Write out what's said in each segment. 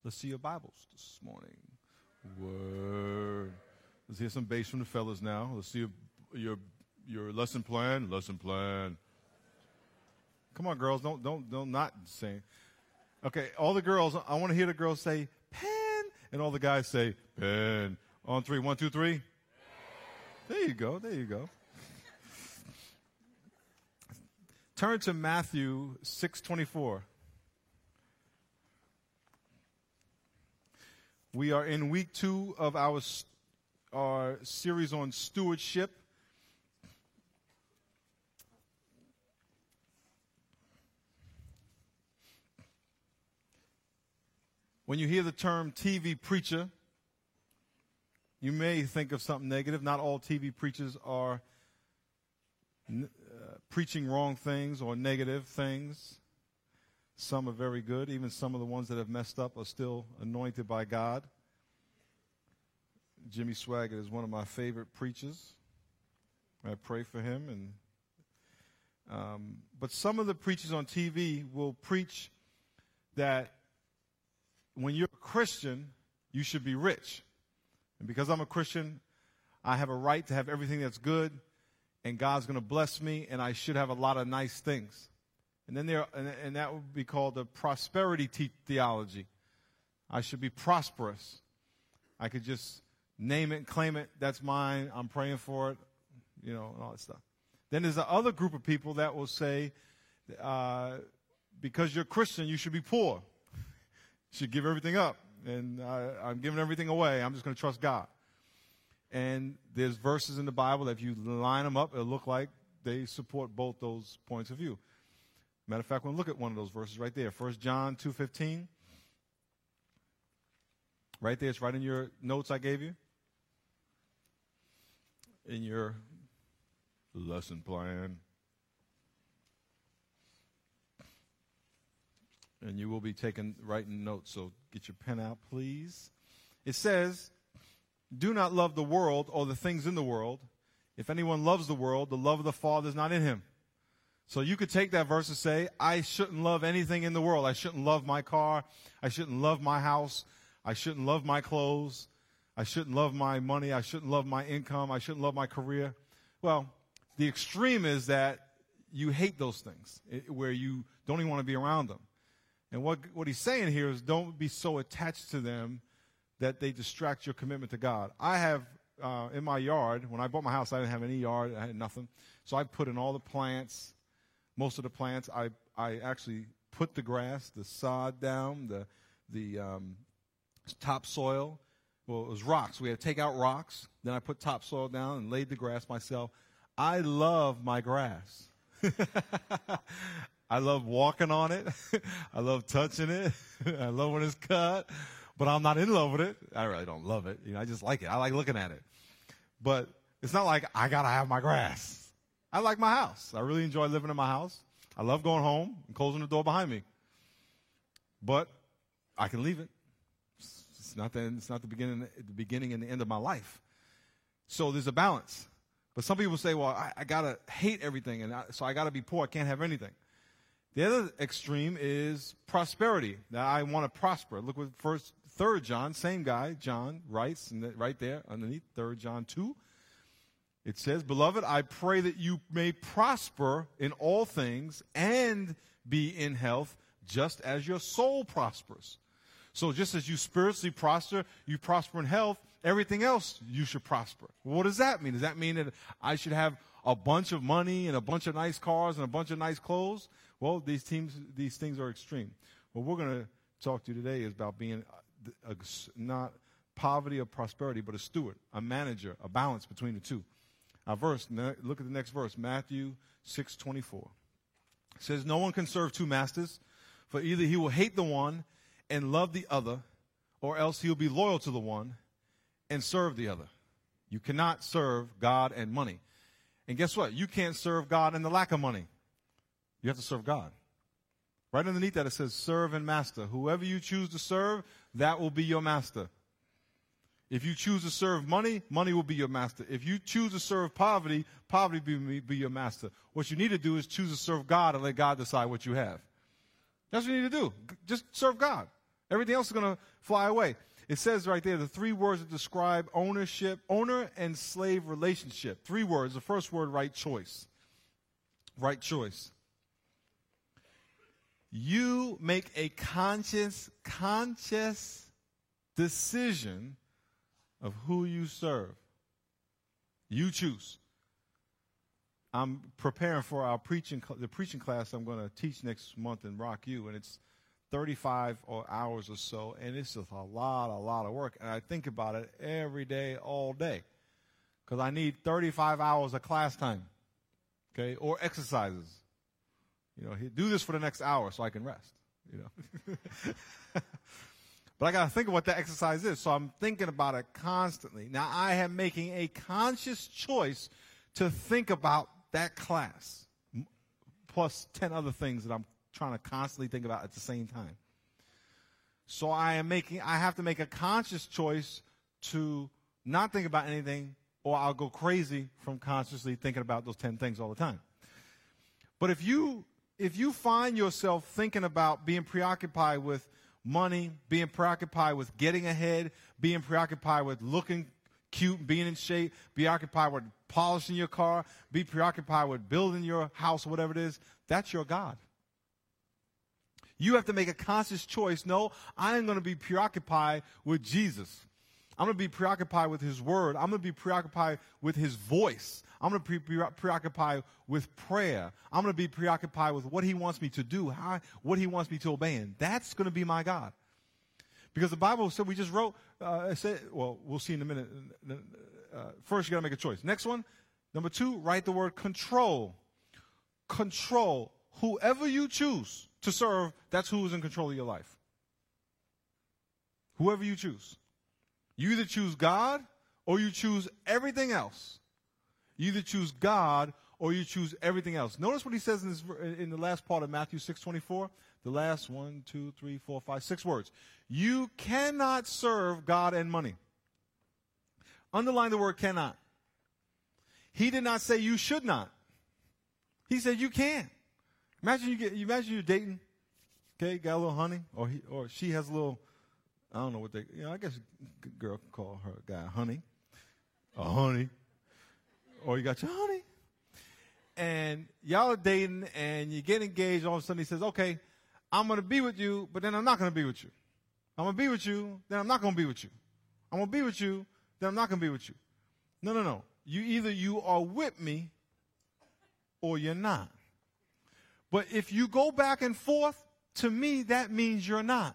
Let's see your Bibles this morning. Word. Let's hear some bass from the fellas now. Let's see your lesson plan. Lesson plan. Come on, girls. Don't not sing. Okay, all the girls. I want to hear the girls say pen, and all the guys say pen. On three. 1, 2, 3. There you go. There you go. Turn to Matthew 6:24. We are in week 2 of our series on stewardship. When you hear the term TV preacher, you may think of something negative. Not all TV preachers are preaching wrong things or negative things. Some are very good. Even some of the ones that have messed up are still anointed by God. Jimmy Swaggart is one of my favorite preachers. I pray for him. But some of the preachers on TV will preach that when you're a Christian, you should be rich. And because I'm a Christian, I have a right to have everything that's good, and God's going to bless me, and I should have a lot of nice things. And then and that would be called the prosperity theology. I should be prosperous. I could just name it and claim it. That's mine. I'm praying for it, and all that stuff. Then there's the other group of people that will say, because you're a Christian, you should be poor. You should give everything up. And I'm giving everything away. I'm just going to trust God. And there's verses in the Bible that if you line them up, it'll look like they support both those points of view. Matter of fact, we'll look at one of those verses right there. 1 John 2:15. Right there. It's right in your notes I gave you. In your lesson plan. And you will be writing notes, so get your pen out, please. It says, do not love the world or the things in the world. If anyone loves the world, the love of the Father is not in him. So you could take that verse and say, I shouldn't love anything in the world. I shouldn't love my car. I shouldn't love my house. I shouldn't love my clothes. I shouldn't love my money. I shouldn't love my income. I shouldn't love my career. Well, the extreme is that you hate those things, where you don't even want to be around them. And what he's saying here is don't be so attached to them that they distract your commitment to God. I have, in my yard, when I bought my house, I didn't have any yard. I had nothing. So I put in all the plants. Most of the plants, I actually put the grass, the sod down, the topsoil. Well, it was rocks. We had to take out rocks. Then I put topsoil down and laid the grass myself. I love my grass. I love walking on it. I love touching it. I love when it's cut. But I'm not in love with it. I really don't love it. I just like it. I like looking at it. But it's not like I got to have my grass. I like my house. I really enjoy living in my house. I love going home and closing the door behind me. But I can leave it. It's not the beginning and the end of my life. So there's a balance. But some people say, well, I got to hate everything, and so I got to be poor. I can't have anything. The other extreme is prosperity. Now, I want to prosper. Look what 3 John, same guy, John, writes, and right there underneath, 3 John 2. It says, Beloved, I pray that you may prosper in all things and be in health, just as your soul prospers. So just as you spiritually prosper, you prosper in health, everything else you should prosper. Well, what does that mean? Does that mean that I should have a bunch of money and a bunch of nice cars and a bunch of nice clothes? Well, these things are extreme. What we're going to talk to you today is about being not poverty or prosperity, but a steward, a manager, a balance between the two. Our verse, look at the next verse, Matthew 6:24. It says, no one can serve 2 masters, for either he will hate the one and love the other, or else he will be loyal to the one and serve the other. You cannot serve God and money. And guess what? You can't serve God in the lack of money. You have to serve God. Right underneath that it says serve and master. Whoever you choose to serve, that will be your master. If you choose to serve money, money will be your master. If you choose to serve poverty, poverty will be your master. What you need to do is choose to serve God and let God decide what you have. That's what you need to do. Just serve God. Everything else is going to fly away. It says right there, the three words that describe ownership, owner and slave relationship. Three words. The first word, right choice. Right choice. You make a conscious decision of who you serve. You choose. I'm preparing for our the preaching class I'm going to teach next month in Rock U, and it's 35 hours or so, and it's just a lot of work. And I think about it every day, all day, because I need 35 hours of class time, okay, or exercises. You know, do this for the next hour so I can rest, you know. But I got to think of what that exercise is, so I'm thinking about it constantly. Now, I am making a conscious choice to think about that class, plus 10 other things that I'm trying to constantly think about at the same time. So I have to make a conscious choice to not think about anything, or I'll go crazy from consciously thinking about those 10 things all the time. But if you find yourself thinking about being preoccupied with money, being preoccupied with getting ahead, being preoccupied with looking cute, being in shape, be occupied with polishing your car, be preoccupied with building your house, whatever it is, that's your God. You have to make a conscious choice. No, I am going to be preoccupied with Jesus. I'm going to be preoccupied with his word. I'm going to be preoccupied with his voice. I'm going to be preoccupied with prayer. I'm going to be preoccupied with what he wants me to do, what he wants me to obey in. That's going to be my God. Because the Bible said, we just wrote, well, we'll see in a minute. First, you got to make a choice. Next one, number 2, write the word control. Control. Whoever you choose to serve, that's who is in control of your life. Whoever you choose. You either choose God or you choose everything else. You either choose God or you choose everything else. Notice what he says in the last part of Matthew 6:24. The last 1, 2, 3, 4, 5, 6 words. You cannot serve God and money. Underline the word cannot. He did not say you should not. He said you can. Imagine you're dating, okay, got a little honey, or she has a little, I don't know what they, I guess a girl can call her guy honey, or honey, or you got your honey, and y'all are dating, and you get engaged. All of a sudden, he says, "Okay, I'm going to be with you, but then I'm not going to be with you. I'm going to be with you, then I'm not going to be with you. I'm going to be with you, then I'm not going to be with you." No. Either you are with me, or you're not. But if you go back and forth, to me, that means you're not.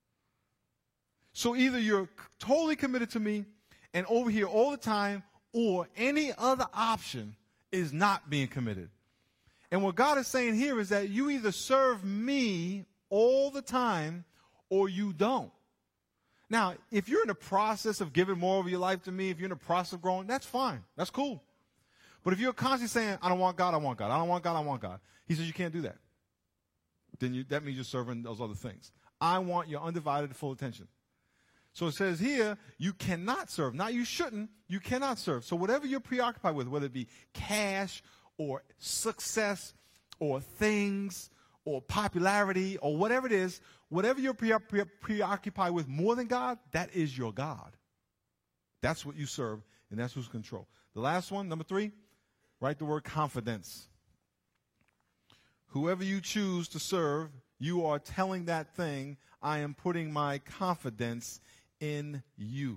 So either you're totally committed to me and over here all the time, or any other option is not being committed. And what God is saying here is that you either serve me all the time or you don't. Now, if you're in the process of giving more of your life to me, if you're in the process of growing, that's fine. That's cool. But if you're constantly saying, I don't want God, I want God, I don't want God, I want God, he says you can't do that. Then that means you're serving those other things. I want your undivided full attention. So it says here, you cannot serve. Not you shouldn't, you cannot serve. So whatever you're preoccupied with, whether it be cash or success or things or popularity or whatever it is, whatever you're preoccupied with more than God, that is your God. That's what you serve, and that's who's in control. The last one, number 3, write the word confidence. Whoever you choose to serve, you are telling that thing, I am putting my confidence in you.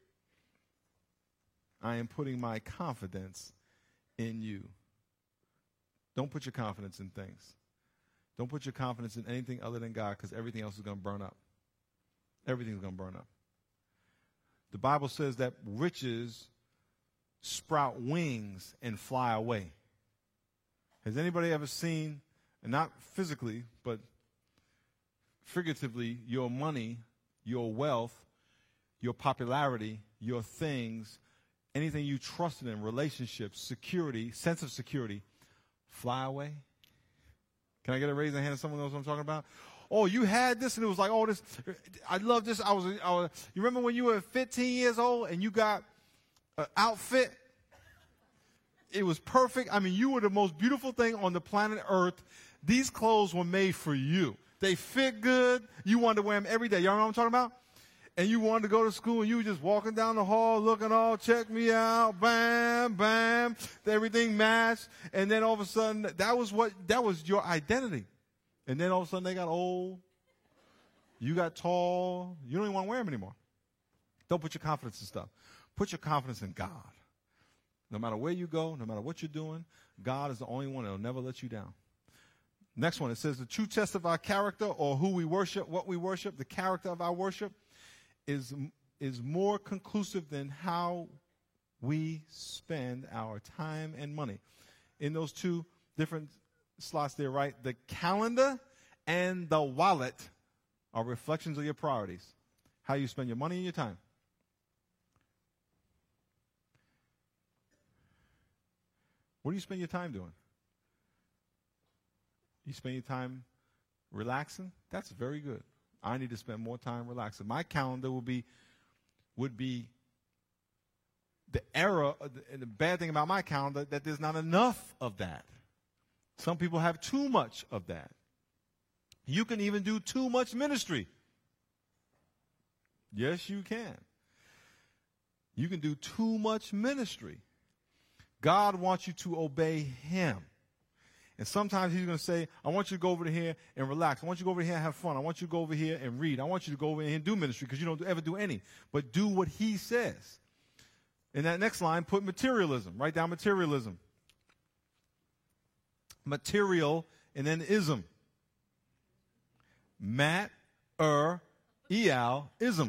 I am putting my confidence in you. Don't put your confidence in things. Don't put your confidence in anything other than God, because everything else is going to burn up. Everything's going to burn up. The Bible says that riches sprout wings and fly away. Has anybody ever seen, and not physically, but figuratively, your money, your wealth, your popularity, your things, anything you trusted in, relationships, security, sense of security, fly away? Can I get a raise in the hand if someone knows what I'm talking about? Oh, you had this, and it was like, oh, this, I love this. You remember when you were 15 years old and you got an outfit? It was perfect. I mean, you were the most beautiful thing on the planet Earth. These clothes were made for you. They fit good. You wanted to wear them every day. Y'all know what I'm talking about? And you wanted to go to school, and you were just walking down the hall looking all, check me out, bam, bam. Everything matched. And then all of a sudden, that was your identity. And then all of a sudden, they got old. You got tall. You don't even want to wear them anymore. Don't put your confidence in stuff. Put your confidence in God. No matter where you go, no matter what you're doing, God is the only one that will never let you down. Next one, it says the true test of our character, or who we worship, what we worship, the character of our worship, is more conclusive than how we spend our time and money. In those two different slots there, right? The calendar and the wallet are reflections of your priorities. How you spend your money and your time. What do you spend your time doing? You spend your time relaxing? That's very good. I need to spend more time relaxing. My calendar would be the error, and the bad thing about my calendar, that there's not enough of that. Some people have too much of that. You can even do too much ministry. Yes, you can. You can do too much ministry. God wants you to obey Him. And sometimes He's going to say, I want you to go over here and relax. I want you to go over here and have fun. I want you to go over here and read. I want you to go over here and do ministry, because you don't ever do any. But do what He says. In that next line, put materialism. Write down materialism. Material and then ism. Ism.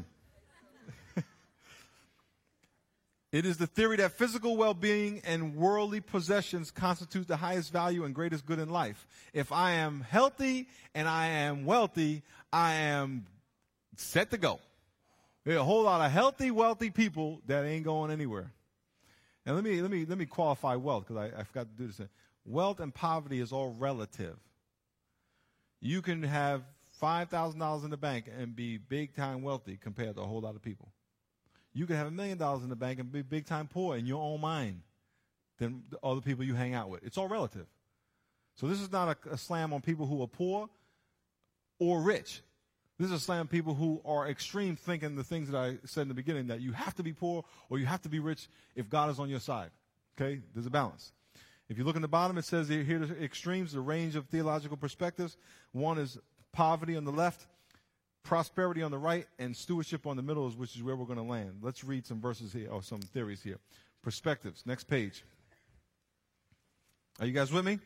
It is the theory that physical well-being and worldly possessions constitute the highest value and greatest good in life. If I am healthy and I am wealthy, I am set to go. There are a whole lot of healthy, wealthy people that ain't going anywhere. And let me qualify wealth, because I forgot to do this. Wealth and poverty is all relative. You can have $5,000 in the bank and be big-time wealthy compared to a whole lot of people. You can have $1 million in the bank and be big-time poor in your own mind than the other people you hang out with. It's all relative. So this is not a slam on people who are poor or rich. This is a slam on people who are extreme, thinking the things that I said in the beginning, that you have to be poor or you have to be rich if God is on your side. Okay? There's a balance. If you look in the bottom, it says here the extremes, the range of theological perspectives. One is poverty on the left, prosperity on the right, and stewardship on the middle, which is where we're going to land. Let's read some verses here, or some theories here. Perspectives. Next page. Are you guys with me?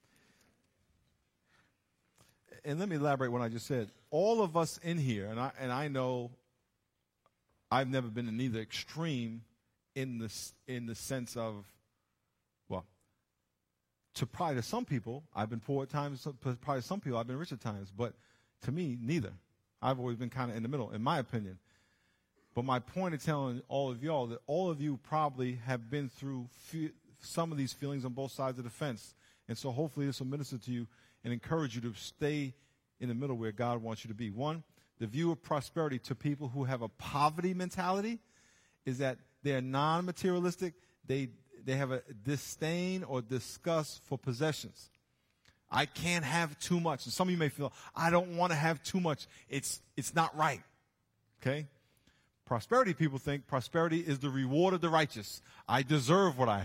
And let me elaborate what I just said. All of us in here, and I know I've never been in either extreme in the sense of, well, probably to some people, I've been poor at times, probably to some people, I've been rich at times, but to me, neither. I've always been kind of in the middle, in my opinion. But my point is telling all of y'all that all of you probably have been through some of these feelings on both sides of the fence. And so hopefully this will minister to you and encourage you to stay in the middle where God wants you to be. One, the view of prosperity to people who have a poverty mentality is that they're non-materialistic. They have a disdain or disgust for possessions. I can't have too much. And some of you may feel, I don't want to have too much. It's not right. Okay? Prosperity people think prosperity is the reward of the righteous. I deserve what I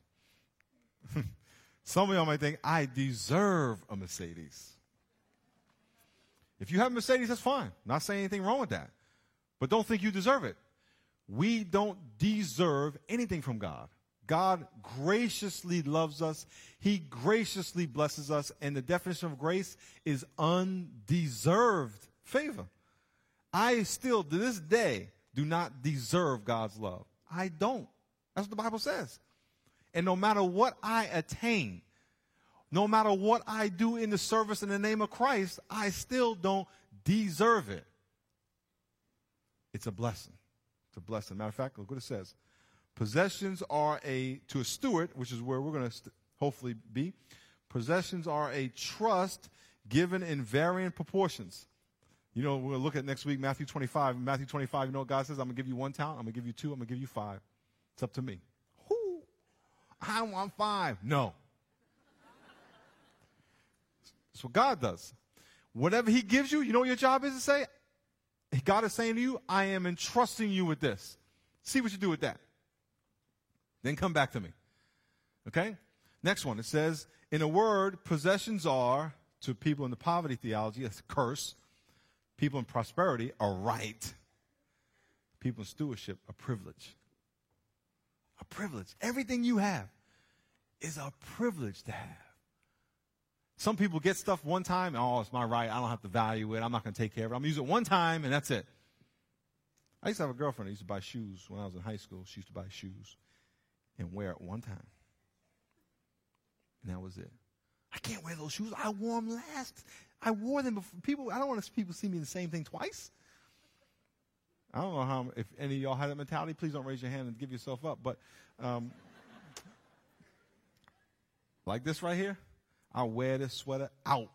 have. Some of y'all might think, I deserve a Mercedes. If you have a Mercedes, that's fine. Not saying anything wrong with that. But don't think you deserve it. We don't deserve anything from God. God graciously loves us. He graciously blesses us. And the definition of grace is undeserved favor. I still, to this day, do not deserve God's love. I don't. That's what the Bible says. And no matter what I attain, no matter what I do in the service in the name of Christ, I still don't deserve it. It's a blessing. It's a blessing. Matter of fact, look what it says. Possessions are to a steward, which is where we're going to hopefully be. Possessions are a trust given in varying proportions. You know, we're going to look at next week, Matthew 25. In Matthew 25, you know what God says? I'm going to give you 1 talent. I'm going to give you 2. I'm going to give you 5. It's up to me. Whoo! I want 5. No. That's what God does. Whatever he gives you, you know what your job is to say? God is saying to you, I am entrusting you with this. See what you do with that. Then come back to me. Okay? Next one. It says, in a word, possessions are, to people in the poverty theology, a curse. People in prosperity, a right. People in stewardship, a privilege. A privilege. Everything you have is a privilege to have. Some people get stuff one time, oh, it's my right, I don't have to value it, I'm not going to take care of it. I'm going to use it one time, and that's it. I used to have a girlfriend that used to buy shoes when I was in high school. She used to buy shoes and wear it one time. And that was it. I can't wear those shoes. I wore them last. I wore them before. I don't want people to see me in the same thing twice. I don't know if any of y'all had that mentality. Please don't raise your hand and give yourself up. But like this right here, I'll wear this sweater out.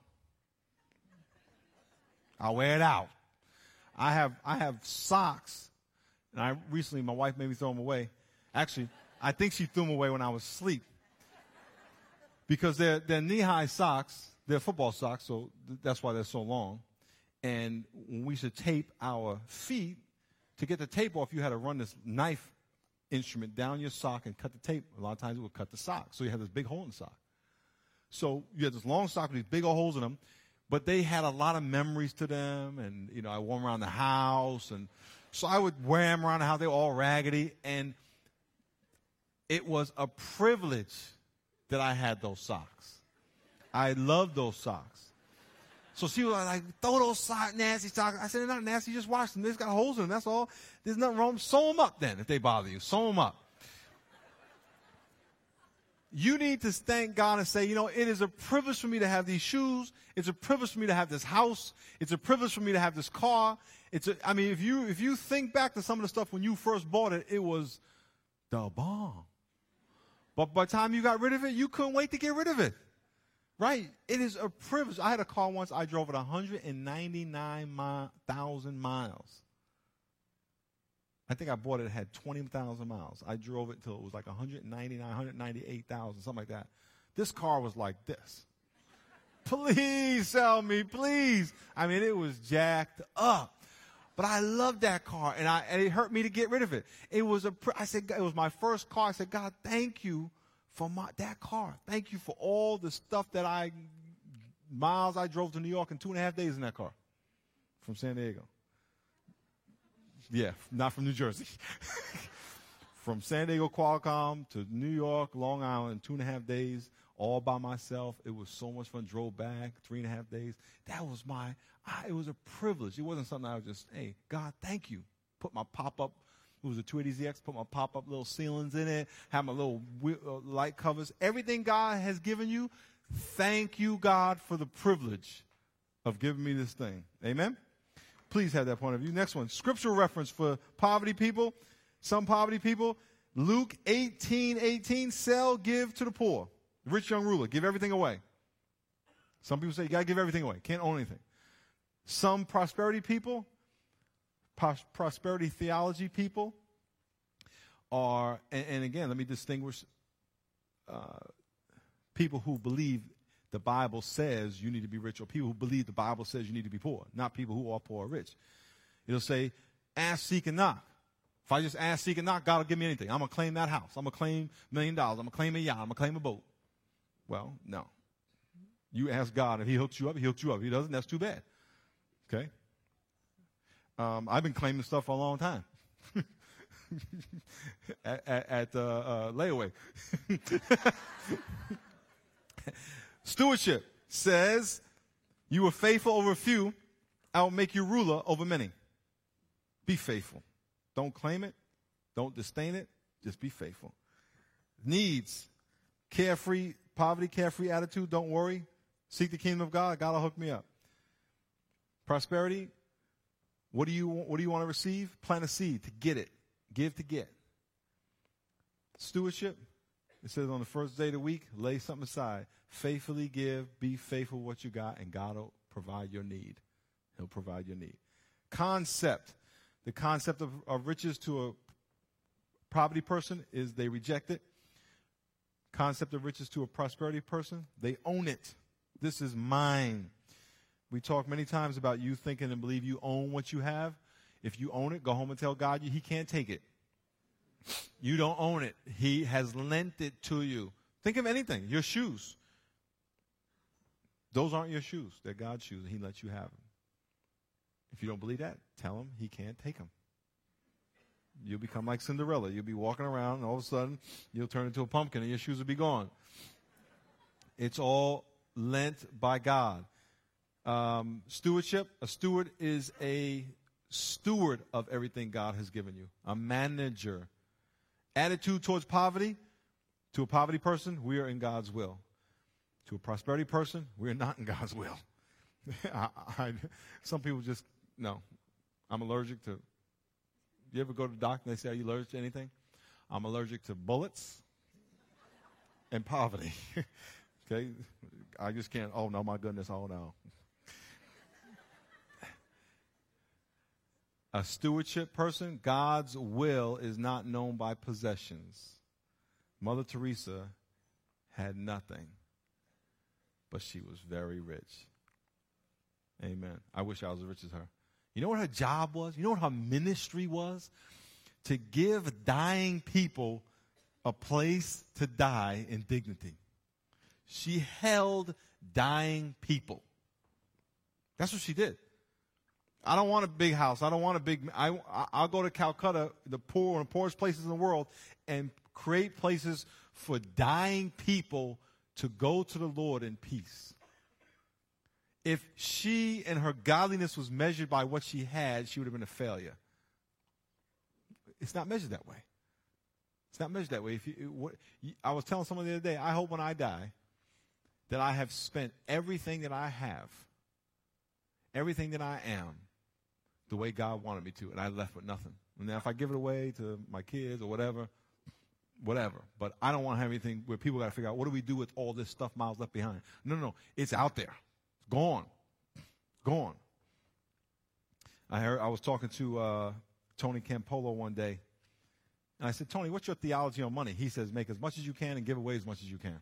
I'll wear it out. I have socks, and recently my wife made me throw them away. Actually, I think she threw them away when I was asleep. Because they're knee-high socks, they're football socks, so that's why they're so long. And when we should tape our feet, to get the tape off, you had to run this knife instrument down your sock and cut the tape. A lot of times it would cut the sock, so you had this big hole in the sock. So you had this long sock with these big old holes in them, but they had a lot of memories to them, and, you know, I wore them around the house, and so I would wear them around the house. They were all raggedy, and it was a privilege that I had those socks. I loved those socks. So she was like, throw those nasty socks. I said, they're not nasty, just wash them. They just got holes in them, that's all. There's nothing wrong. Sew them up then if they bother you. Sew them up. You need to thank God and say, you know, it is a privilege for me to have these shoes. It's a privilege for me to have this house. It's a privilege for me to have this car. If you think back to some of the stuff when you first bought it, it was the bomb. But by the time you got rid of it, you couldn't wait to get rid of it. Right? It is a privilege. I had a car once. I drove it 199,000 miles. I think I bought it. It had 20,000 miles. I drove it until it was like 198,000, something like that. This car was like this. Please sell me, please. I mean, it was jacked up. But I loved that car, and it hurt me to get rid of it. It was it was my first car. I said, God, thank you for that car. Thank you for all the stuff miles I drove to New York in 2.5 days in that car from San Diego. Yeah, not from New Jersey. From San Diego Qualcomm to New York, Long Island, 2.5 days, all by myself. It was so much fun. Drove back 3.5 days. That was it was a privilege. It wasn't something I was just, hey, God, thank you. Put my pop-up, it was a 280ZX, put my pop-up little ceilings in it, have my little light covers. Everything God has given you, thank you, God, for the privilege of giving me this thing. Amen? Please have that point of view. Next one, scriptural reference for poverty people. Some poverty people, Luke 18:18, sell, give to the poor. The rich young ruler, give everything away. Some people say you got to give everything away. Can't own anything. Some prosperity people, prosperity theology people are, and again, let me distinguish people who believe the Bible says you need to be rich, or people who believe the Bible says you need to be poor, not people who are poor or rich. It'll say, ask, seek, and knock. If I just ask, seek, and knock, God will give me anything. I'm going to claim that house. I'm going to claim $1 million. I'm going to claim a yacht. I'm going to claim a boat. Well, no. You ask God. If he hooks you up, he hooks you up. If he doesn't, that's too bad. Okay? I've been claiming stuff for a long time. at layaway. Stewardship says, you were faithful over a few, I will make you ruler over many. Be faithful. Don't claim it. Don't disdain it. Just be faithful. Needs, carefree, poverty, carefree attitude. Don't worry. Seek the kingdom of God. God will hook me up. Prosperity. What do you want to receive? Plant a seed to get it. Give to get. Stewardship. It says on the first day of the week, lay something aside. Faithfully give. Be faithful with what you got, and God will provide your need. He'll provide your need. Concept. The concept of riches to a poverty person is they reject it. Concept of riches to a prosperity person, they own it. This is mine. We talk many times about you thinking and believe you own what you have. If you own it, go home and tell God he can't take it. You don't own it. He has lent it to you. Think of anything. Your shoes. Those aren't your shoes. They're God's shoes, and he lets you have them. If you don't believe that, tell him he can't take them. You'll become like Cinderella. You'll be walking around, and all of a sudden, you'll turn into a pumpkin, and your shoes will be gone. It's all lent by God. Stewardship. A steward is a steward of everything God has given you. A manager. Attitude towards poverty. To a poverty person, we are in God's will. To a prosperity person, we are not in God's will. Some people just, no. I'm allergic to, you ever go to the doctor and they say, are you allergic to anything? I'm allergic to bullets and poverty. Okay? I just can't, oh no, my goodness, oh no. A stewardship person, God's will is not known by possessions. Mother Teresa had nothing, but she was very rich. Amen. I wish I was as rich as her. You know what her job was? You know what her ministry was? To give dying people a place to die in dignity. She held dying people. That's what she did. I don't want a big house. I don't want a big, I'll go to Calcutta, the poorest places in the world, and create places for dying people to go to the Lord in peace. If she and her godliness was measured by what she had, she would have been a failure. It's not measured that way. It's not measured that way. I was telling someone the other day, I hope when I die that I have spent everything that I have, everything that I am, the way God wanted me to, and I left with nothing. And now if I give it away to my kids or whatever. But I don't want to have anything where people got to figure out, what do we do with all this stuff Miles left behind? No. It's out there. It's gone. Gone. I was talking to Tony Campolo one day, and I said, Tony, what's your theology on money? He says, make as much as you can and give away as much as you can.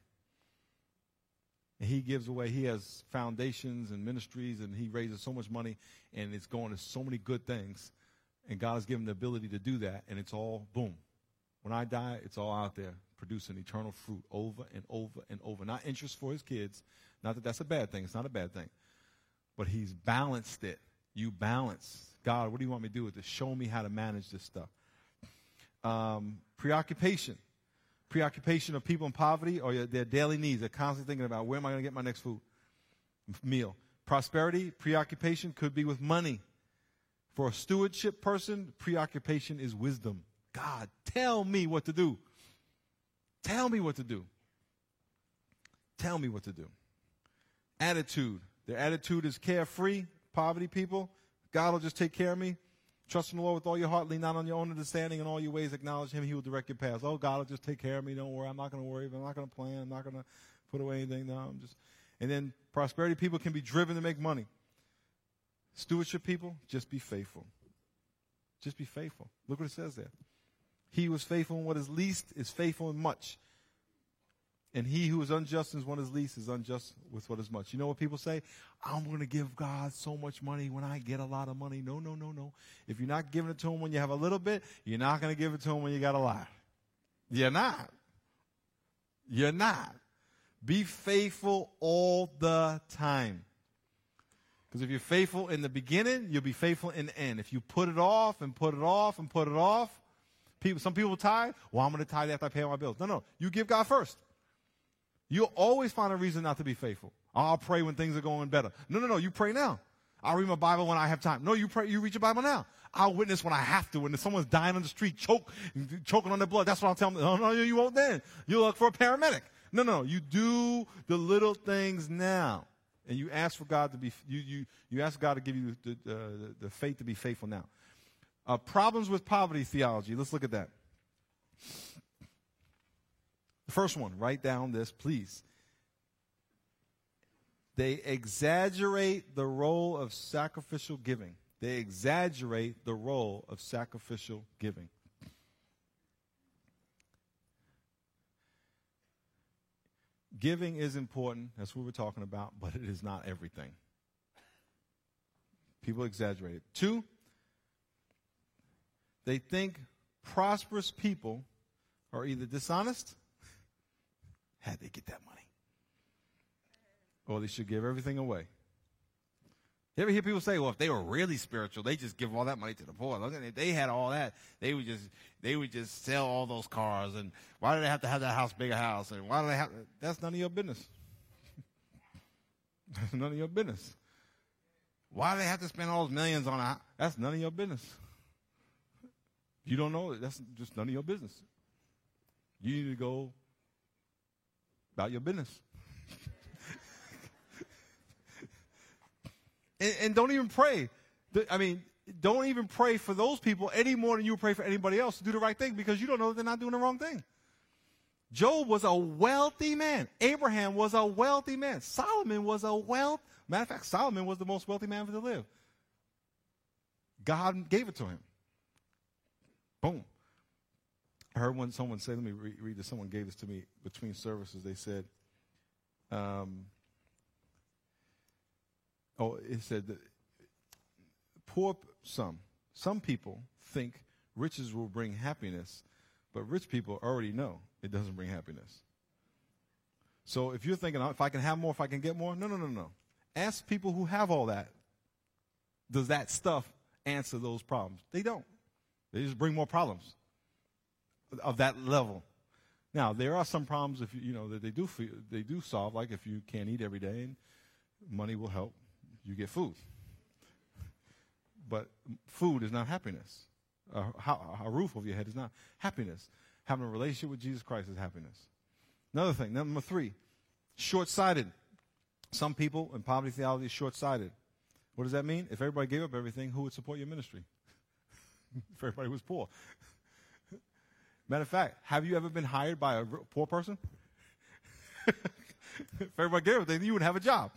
And he gives away, he has foundations and ministries, and he raises so much money, and it's going to so many good things. And God has given him the ability to do that, and it's all, boom. When I die, it's all out there, producing eternal fruit over and over and over. Not interest for his kids. Not that that's a bad thing. It's not a bad thing. But he's balanced it. You balance. God, what do you want me to do with this? Show me how to manage this stuff. Preoccupation. Preoccupation of people in poverty or their daily needs. They're constantly thinking about, where am I going to get my next meal? Prosperity, preoccupation could be with money. For a stewardship person, preoccupation is wisdom. God, tell me what to do. Tell me what to do. Tell me what to do. Attitude. Their attitude is carefree. Poverty people. God will just take care of me. Trust in the Lord with all your heart. Lean not on your own understanding. In all your ways acknowledge him. He will direct your paths. Oh, God will just take care of me. Don't worry. I'm not going to worry. I'm not going to plan. I'm not going to put away anything. No, I'm just. And then prosperity people can be driven to make money. Stewardship people, just be faithful. Just be faithful. Look what it says there. He who is faithful in what is least is faithful in much. And he who is unjust in what is least is unjust with what is much. You know what people say? I'm going to give God so much money when I get a lot of money. No. If you're not giving it to him when you have a little bit, you're not going to give it to him when you got a lot. You're not. You're not. Be faithful all the time. Because if you're faithful in the beginning, you'll be faithful in the end. If you put it off and put it off and put it off, some people tithe. Well, I'm going to tithe after I pay all my bills. No. You give God first. You'll always find a reason not to be faithful. I'll pray when things are going better. No. You pray now. I'll read my Bible when I have time. No, you pray. You read your Bible now. I'll witness when I have to. When someone's dying on the street, choking on their blood. That's what I'll tell them. No, you won't then. You'll look for a paramedic. No. You do the little things now. And you ask for God to be, you ask God to give you the faith to be faithful now. Problems with poverty theology. Let's look at that. The first one, write down this, please. They exaggerate the role of sacrificial giving. They exaggerate the role of sacrificial giving. Giving is important. That's what we're talking about, but it is not everything. People exaggerate it. 2, they think prosperous people are either dishonest, how'd they get that money, or they should give everything away. You ever hear people say, well, if they were really spiritual, they just give all that money to the poor. Look, if they had all that, they would just sell all those cars. And why do they have to have that house, bigger house? And why do they have? That's none of your business. That's none of your business. Why do they have to spend all those millions on a house? That's none of your business. You don't know it. That's just none of your business. You need to go about your business. And don't even pray. Don't even pray for those people any more than you pray for anybody else to do the right thing, because you don't know that they're not doing the wrong thing. Job was a wealthy man. Abraham was a wealthy man. Solomon was matter of fact, Solomon was the most wealthy man ever to live. God gave it to him. Boom. I heard someone say, let me read this. Someone gave this to me between services. They said, it said that some people think riches will bring happiness, but rich people already know it doesn't bring happiness. So if you're thinking, if I can have more, if I can get more, no. Ask people who have all that. Does that stuff answer those problems? They don't. They just bring more problems of that level. Now, there are some problems that they do solve, like if you can't eat every day, and money will help. You get food. But food is not happiness. A roof over your head is not happiness. Having a relationship with Jesus Christ is happiness. Another thing, number 3, short-sighted. Some people in poverty theology are short-sighted. What does that mean? If everybody gave up everything, who would support your ministry? If everybody was poor. Matter of fact, have you ever been hired by a poor person? If everybody gave everything, you wouldn't have a job.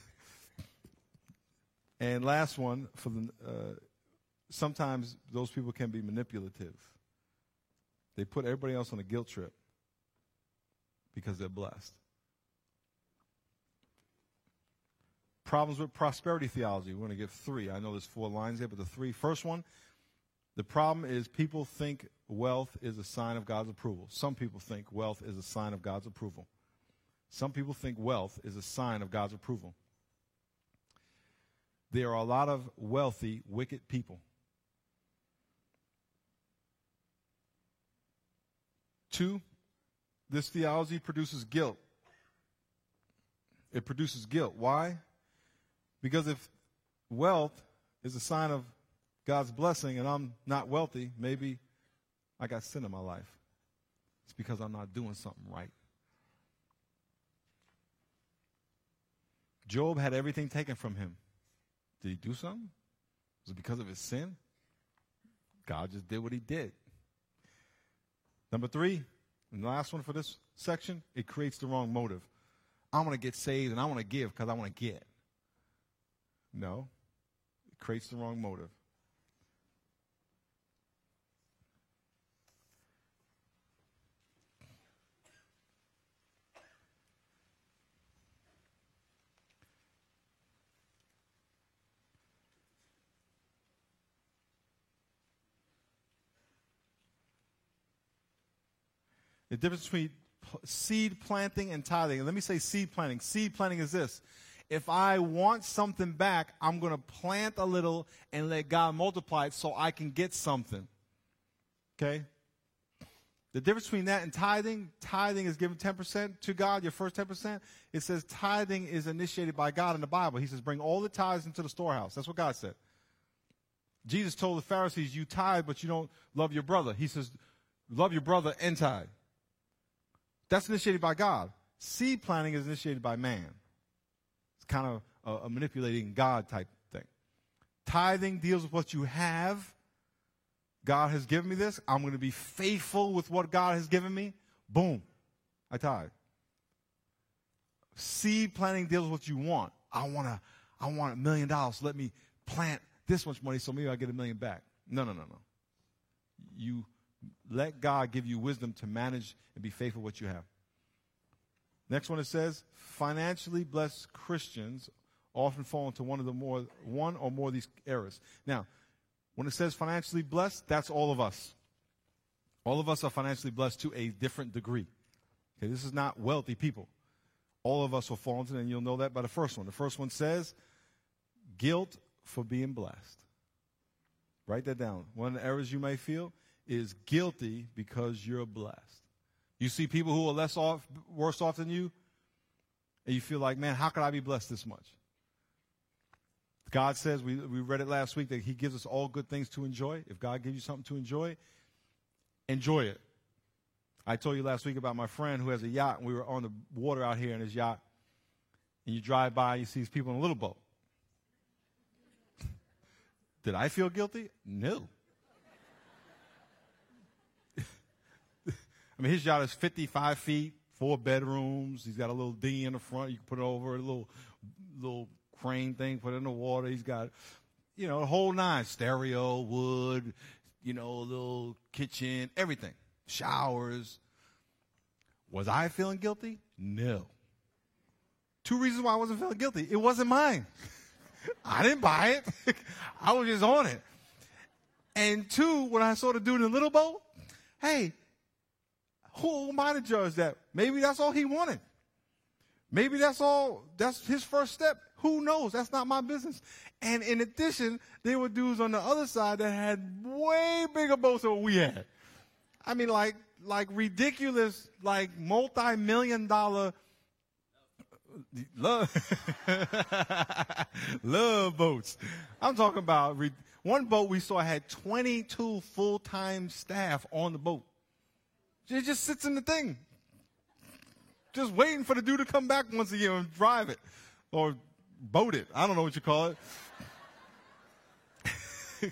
And last one, sometimes those people can be manipulative. They put everybody else on a guilt trip because they're blessed. Problems with prosperity theology. We're going to give 3. I know there's 4 lines there, but the 3. First one, the problem is people think wealth is a sign of God's approval. Some people think wealth is a sign of God's approval. Some people think wealth is a sign of God's approval. There are a lot of wealthy, wicked people. 2, this theology produces guilt. It produces guilt. Why? Because if wealth is a sign of God's blessing and I'm not wealthy, maybe I got sin in my life. It's because I'm not doing something right. Job had everything taken from him. Did he do something? Was it because of his sin? God just did what he did. Number 3, and the last one for this section, it creates the wrong motive. I want to get saved and I want to give because I want to get. No, it creates the wrong motive. The difference between seed planting and tithing. And let me say seed planting. Seed planting is this. If I want something back, I'm going to plant a little and let God multiply it so I can get something. Okay? The difference between that and tithing is giving 10% to God, your first 10%. It says tithing is initiated by God in the Bible. He says, bring all the tithes into the storehouse. That's what God said. Jesus told the Pharisees, you tithe, but you don't love your brother. He says, love your brother and tithe. That's initiated by God. Seed planting is initiated by man. It's kind of a manipulating God type thing. Tithing deals with what you have. God has given me this. I'm going to be faithful with what God has given me. Boom. I tithe. Seed planting deals with what you want. I want $1 million. So let me plant this much money so maybe I get $1 million back. No. You let God give you wisdom to manage and be faithful with what you have. Next one, it says, financially blessed Christians often fall into one or more of these errors. Now, when it says financially blessed, that's all of us. All of us are financially blessed to a different degree. Okay, this is not wealthy people. All of us will fall into it, and you'll know that by the first one. The first one says, guilt for being blessed. Write that down. One of the errors you may feel is guilty because you're blessed. You see people who are worse off than you, and you feel like, man, how could I be blessed this much? God says, we read it last week, that he gives us all good things to enjoy. If God gives you something to enjoy it. I told you last week about my friend who has a yacht, and we were on the water out here in his yacht, and you drive by, you see these people in a little boat. Did I feel guilty? No. I mean, his yacht is 55 feet, 4 bedrooms. He's got a little dinghy in the front. You can put it over a little crane thing, put it in the water. He's got, the whole nine. Stereo, wood, little kitchen, everything. Showers. Was I feeling guilty? No. 2 reasons why I wasn't feeling guilty. It wasn't mine. I didn't buy it. I was just on it. And 2, when I saw the dude in the little boat, hey, who am I to judge that? Maybe that's all he wanted. Maybe that's his first step. Who knows? That's not my business. And in addition, there were dudes on the other side that had way bigger boats than what we had. I mean, like ridiculous, like multi-million-dollar love boats. I'm talking about one boat we saw had 22 full-time staff on the boat. It just sits in the thing, just waiting for the dude to come back once a year and drive it or boat it. I don't know what you call it.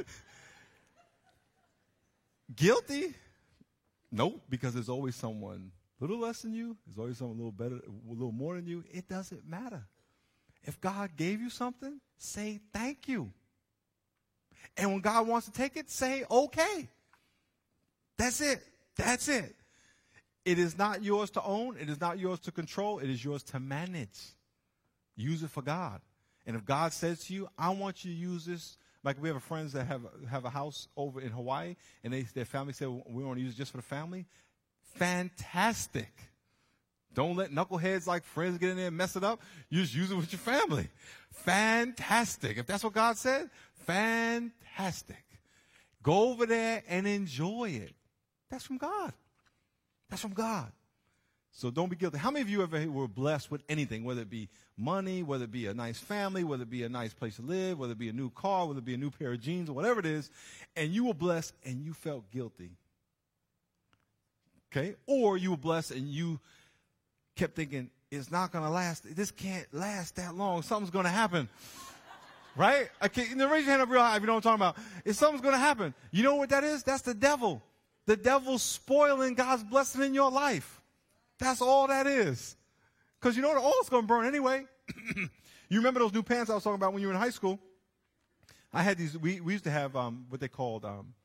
Guilty? Nope, because there's always someone a little less than you. There's always someone a little better, a little more than you. It doesn't matter. If God gave you something, say thank you. And when God wants to take it, say okay. That's it. That's it. It is not yours to own. It is not yours to control. It is yours to manage. Use it for God. And if God says to you, I want you to use this. Like we have friends that have a house over in Hawaii, and their family said, we want to use it just for the family. Fantastic. Don't let knuckleheads like friends get in there and mess it up. You just use it with your family. Fantastic. If that's what God said, fantastic. Go over there and enjoy it. That's from God. That's from God. So don't be guilty. How many of you ever were blessed with anything, whether it be money, whether it be a nice family, whether it be a nice place to live, whether it be a new car, whether it be a new pair of jeans, or whatever it is, and you were blessed and you felt guilty? Okay? Or you were blessed and you kept thinking, it's not going to last. This can't last that long. Something's going to happen. Right? Okay, raise your hand up real high if you know what I'm talking about. If something's going to happen. You know what that is? That's the devil. The devil's spoiling God's blessing in your life. That's all that is. Because you know the oil's going to burn anyway. You remember those new pants I was talking about when you were in high school? I had these, we used to have what they called,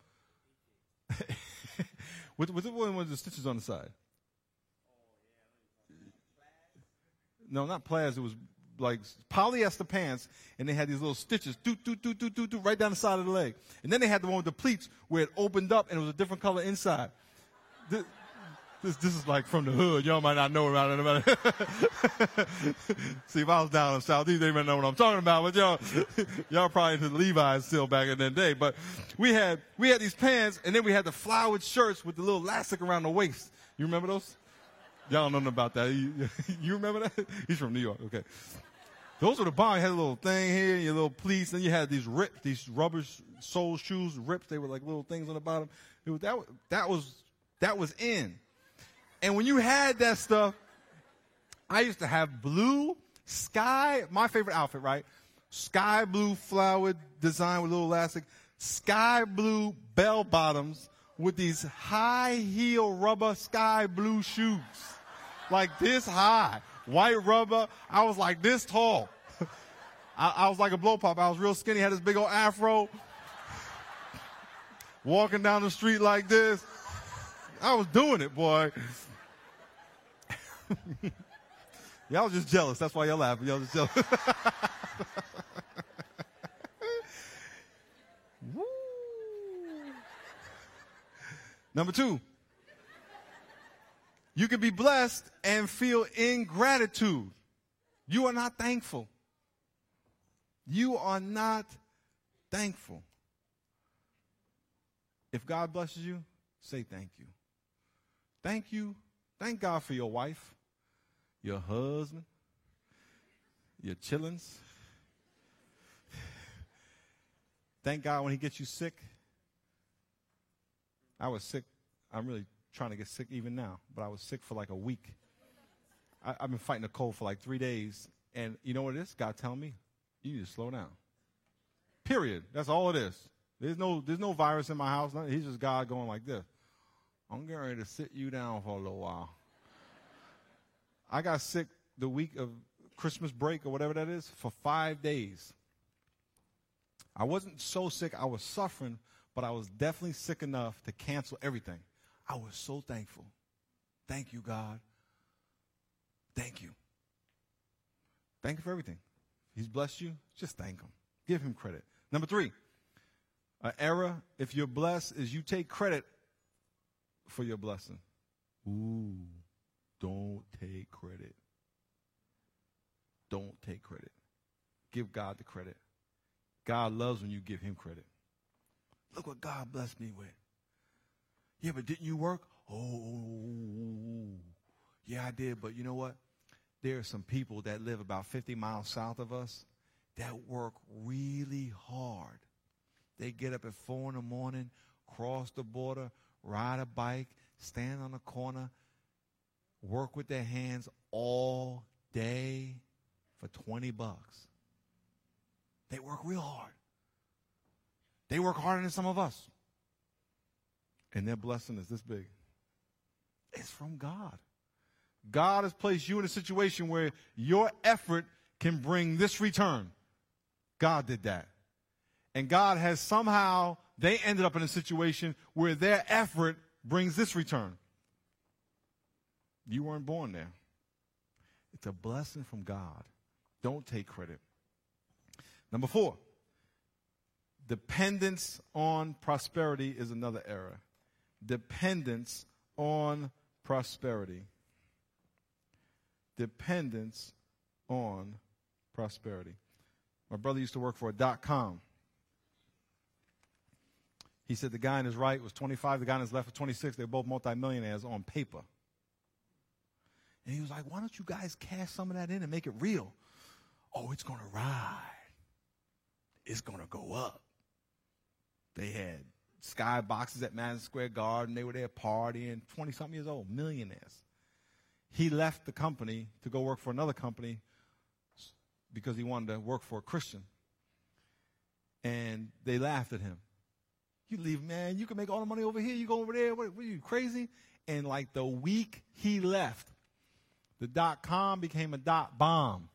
what was the stitches on the side? No, not plaids. It was like polyester pants, and they had these little stitches, right down the side of the leg. And then they had the one with the pleats where it opened up and it was a different color inside. This is like from the hood. Y'all might not know about it. See, if I was down in Southeast, they might know what I'm talking about. But y'all probably into the Levi's still back in that day. But we had these pants, and then we had the flowered shirts with the little elastic around the waist. You remember those? Y'all don't know nothing about that. You remember that? He's from New York. Okay. Those were the bomb. You had a little thing here, your little pleats. Then you had these rips, these rubber sole shoes, rips. They were like little things on the bottom. That was in. And when you had that stuff, I used to have blue sky, my favorite outfit, right? Sky blue flowered design with a little elastic, sky blue bell bottoms with these high heel rubber sky blue shoes. Like this high, white rubber. I was like this tall. I was like a blow pop. I was real skinny, had this big old afro. Walking down the street like this. I was doing it, boy. Y'all just jealous. That's why y'all laughing. Y'all just jealous. Woo. Number 2, you can be blessed and feel ingratitude. You are not thankful. You are not thankful. If God blesses you, say thank you. Thank you. Thank God for your wife, your husband, your chillins. Thank God when he gets you sick. I was sick. I'm really trying to get sick even now, but I was sick for like a week. I've been fighting a cold for like 3 days. And you know what it is? God telling me, you need to slow down. Period. That's all it is. There's no virus in my house. He's just God going like this. I'm getting ready to sit you down for a little while. I got sick the week of Christmas break or whatever that is for 5 days. I wasn't so sick. I was suffering, but I was definitely sick enough to cancel everything. I was so thankful. Thank you, God. Thank you. Thank you for everything. He's blessed you. Just thank him. Give him credit. Number 3, an error, if you're blessed, is you take credit for your blessing. Ooh, don't take credit. Don't take credit. Give God the credit. God loves when you give him credit. Look what God blessed me with. Yeah, but didn't you work? Oh, yeah, I did. But you know what? There are some people that live about 50 miles south of us that work really hard. They get up at 4 in the morning, cross the border, ride a bike, stand on a corner, work with their hands all day for $20. They work real hard. They work harder than some of us. And their blessing is this big. It's from God. God has placed you in a situation where your effort can bring this return. God did that. And God has somehow, they ended up in a situation where their effort brings this return. You weren't born there. It's a blessing from God. Don't take credit. Number 4, dependence on prosperity is another error. Dependence on prosperity. Dependence on prosperity. My brother used to work for a .com. He said the guy on his right was 25, the guy on his left was 26. They were both multimillionaires on paper. And he was like, why don't you guys cash some of that in and make it real? Oh, it's going to ride. It's going to go up. They had sky boxes at Madison Square Garden. They were there partying, 20-something years old, millionaires. He left the company to go work for another company because he wanted to work for a Christian. And they laughed at him. You leave, man. You can make all the money over here. You go over there. What are you, crazy? And like the week he left, the .com became a .bomb.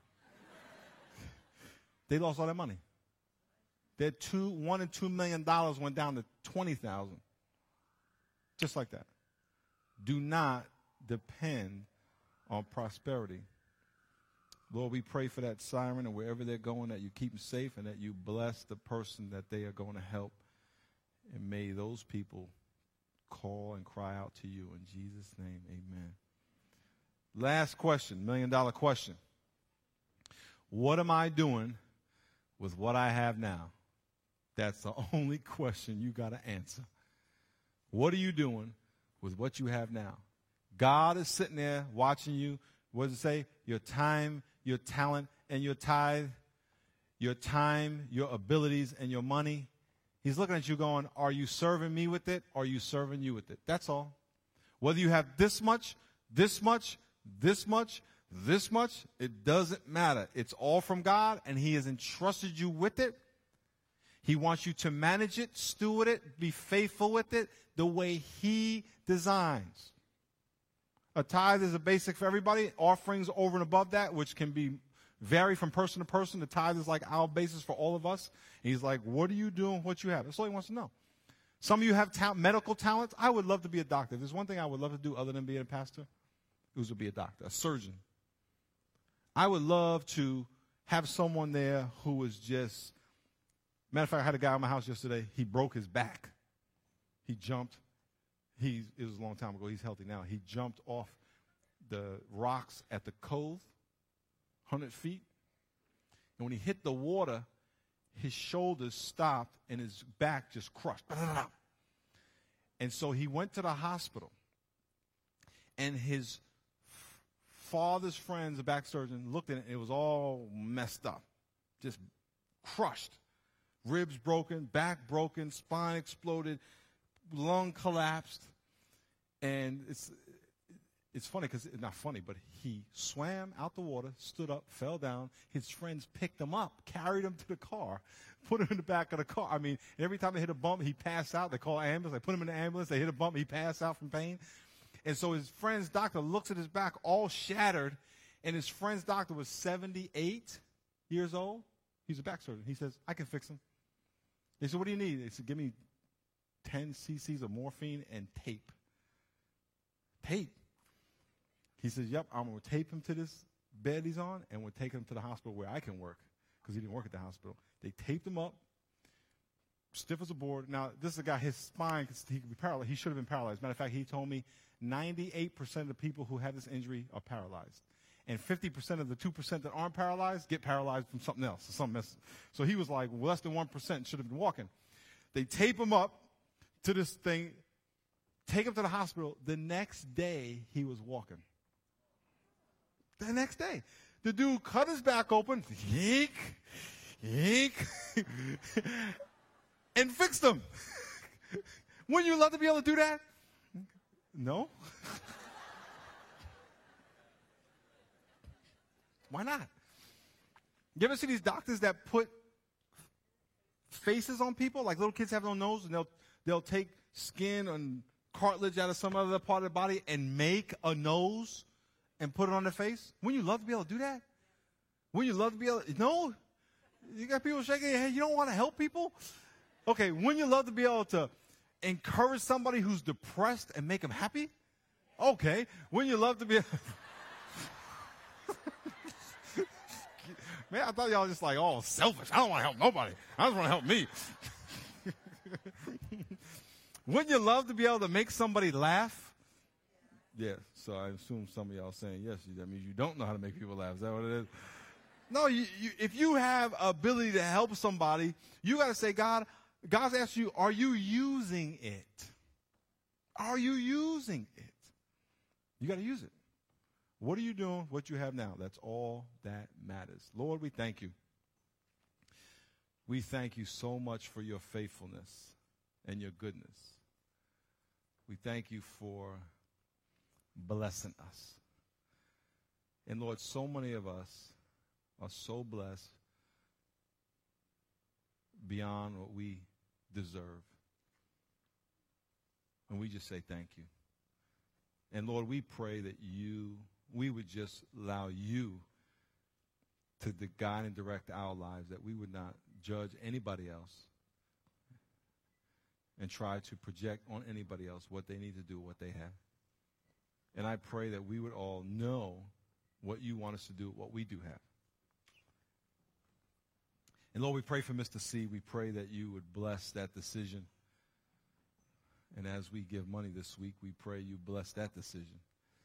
They lost all their money. Their $1 and $2 million went down to $20,000. Just like that. Do not depend on prosperity. Lord, we pray for that siren and wherever they're going, that you keep them safe and that you bless the person that they are going to help. And may those people call and cry out to you. In Jesus' name, amen. Last question, $1 million question. What am I doing with what I have now? That's the only question you got to answer. What are you doing with what you have now? God is sitting there watching you. What does it say? Your time, your talent, and your tithe. Your time, your abilities, and your money. He's looking at you going, are you serving me with it, or are you serving you with it? That's all. Whether you have this much, this much, this much, this much, it doesn't matter. It's all from God, and he has entrusted you with it. He wants you to manage it, steward it, be faithful with it the way he designs. A tithe is a basic for everybody. Offerings over and above that, which can be vary from person to person. The tithe is like our basis for all of us. And he's like, what are you doing with what you have? That's all he wants to know. Some of you have medical talents. I would love to be a doctor. If there's one thing I would love to do other than being a pastor, it was to be a doctor, a surgeon. I would love to have someone there who was just, matter of fact, I had a guy in my house yesterday. He broke his back. He jumped. It was a long time ago. He's healthy now. He jumped off the rocks at the cove, 100 feet. And when he hit the water, his shoulders stopped and his back just crushed. And so he went to the hospital. And his father's friends, a back surgeon, looked at it, and it was all messed up, just crushed. Ribs broken, back broken, spine exploded, lung collapsed. And it's funny because, not funny, but he swam out the water, stood up, fell down. His friends picked him up, carried him to the car, put him in the back of the car. I mean, every time they hit a bump, he passed out. They call an ambulance. They put him in the ambulance. They hit a bump. He passed out from pain. And so his friend's doctor looks at his back all shattered, and his friend's doctor was 78 years old. He's a back surgeon. He says, I can fix him. They said, what do you need? They said, give me 10 cc's of morphine and tape. Tape. He says, yep, I'm going to tape him to this bed he's on, and we'll take him to the hospital where I can work, because he didn't work at the hospital. They taped him up, stiff as a board. Now, this is a guy, his spine, he could be paralyzed. He should have been paralyzed. Matter of fact, he told me 98% of the people who have this injury are paralyzed. And 50% of the 2% that aren't paralyzed get paralyzed from something else. Or something else. So he was like, well, less than 1% should have been walking. They tape him up to this thing, take him to the hospital. The next day, he was walking. The next day. The dude cut his back open, yeek, yeek, and fixed him. Wouldn't you love to be able to do that? No. Why not? You ever see these doctors that put faces on people? Like little kids have no nose, and they'll take skin and cartilage out of some other part of the body and make a nose and put it on their face? Wouldn't you love to be able to do that? Wouldn't you love to be able to? No? You got people shaking their head. You don't want to help people? Okay, wouldn't you love to be able to encourage somebody who's depressed and make them happy? Okay. Wouldn't you love to be Man, I thought y'all just like, oh, selfish. I don't want to help nobody. I just want to help me. Wouldn't you love to be able to make somebody laugh? Yeah, so I assume some of y'all saying yes. That means you don't know how to make people laugh. Is that what it is? No, if you have ability to help somebody, you got to say, God's asked you, are you using it? Are you using it? You got to use it. What are you doing? What you have now? That's all that matters. Lord, we thank you. We thank you so much for your faithfulness and your goodness. We thank you for blessing us. And Lord, so many of us are so blessed beyond what we deserve. And we just say thank you. And Lord, we pray that we would just allow you to guide and direct our lives, that we would not judge anybody else and try to project on anybody else what they need to do, what they have. And I pray that we would all know what you want us to do, what we do have. And Lord, we pray for Mr. C. We pray that you would bless that decision. And as we give money this week, we pray you bless that decision.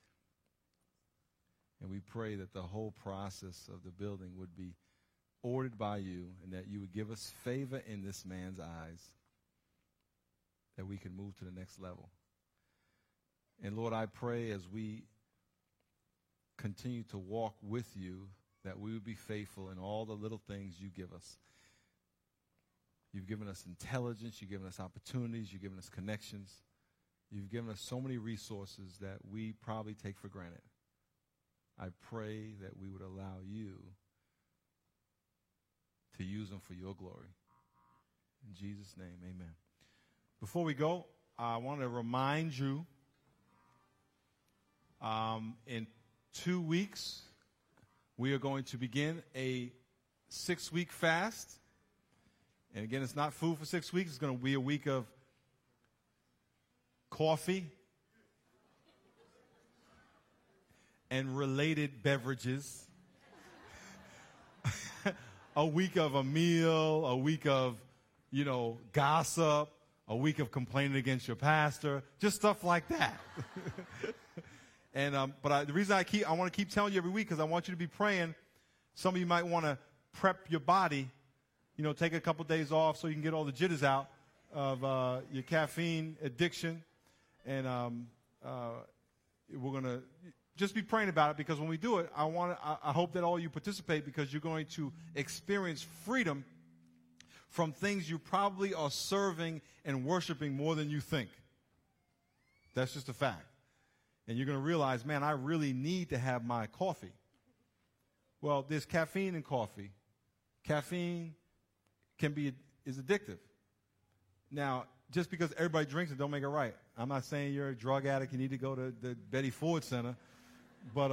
And we pray that the whole process of the building would be ordered by you, and that you would give us favor in this man's eyes, that we can move to the next level. And Lord, I pray as we continue to walk with you, that we would be faithful in all the little things you give us. You've given us intelligence, you've given us opportunities, you've given us connections. You've given us so many resources that we probably take for granted. I pray that we would allow you to use them for your glory. In Jesus' name, amen. Before we go, I want to remind you, in 2 weeks, we are going to begin a 6-week fast. And again, it's not food for 6 weeks. It's going to be a week of coffee and related beverages. a week of a meal, a week of, gossip, a week of complaining against your pastor, just stuff like that. And the reason I want to keep telling you every week because I want you to be praying. Some of you might want to prep your body, take a couple days off so you can get all the jitters out of your caffeine addiction. And we're going to just be praying about it because when we do it, I hope that all you participate because you're going to experience freedom from things you probably are serving and worshiping more than you think. That's just a fact. And you're going to realize, man, I really need to have my coffee. Well, there's caffeine in coffee. Caffeine is addictive. Now, just because everybody drinks it don't make it right. I'm not saying you're a drug addict, you need to go to the Betty Ford Center. But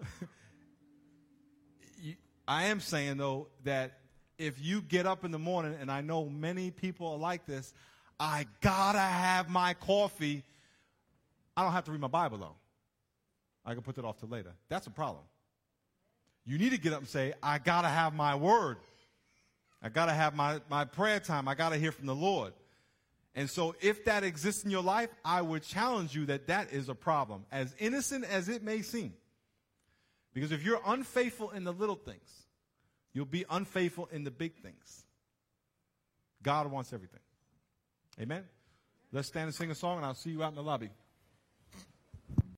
I am saying, though, that if you get up in the morning, and I know many people are like this, I gotta have my coffee. I don't have to read my Bible, though. I can put that off till later. That's a problem. You need to get up and say, I gotta have my word. I gotta have my prayer time. I gotta hear from the Lord. And so if that exists in your life, I would challenge you that is a problem, as innocent as it may seem. Because if you're unfaithful in the little things, you'll be unfaithful in the big things. God wants everything. Amen? Let's stand and sing a song, and I'll see you out in the lobby.